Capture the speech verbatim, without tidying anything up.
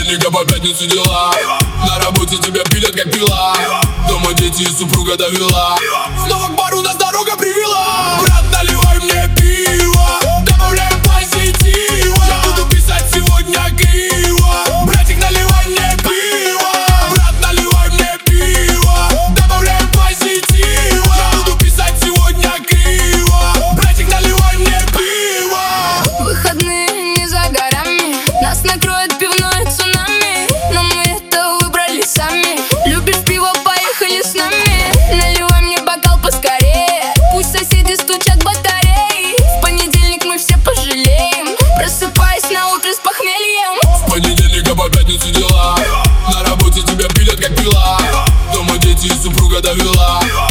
понедельника по пятницу дела. На работе тебя пилят как пила. Дома дети и супруга довела. Снова к бару нас дорога привела. Брат, наливай мне пиво, добавляем позитива. Я буду писать сегодня криво. Братик, наливай мне пиво. Брат, наливай мне пиво, добавляем позитива. Я буду писать сегодня криво. Братик, наливай мне пиво. Выходные не за горами, нас накроет пивное цунами. Но мы это выбрали сами. Любишь пиво, поехали с нами. Наливай мне бокал поскорее, пусть соседи стучат батареи. В понедельник мы все пожалеем, просыпаясь на утро с похмельем. С понедельника по пятницу дела. На работе тебя пилят как пила. Дома дети и супруга довела.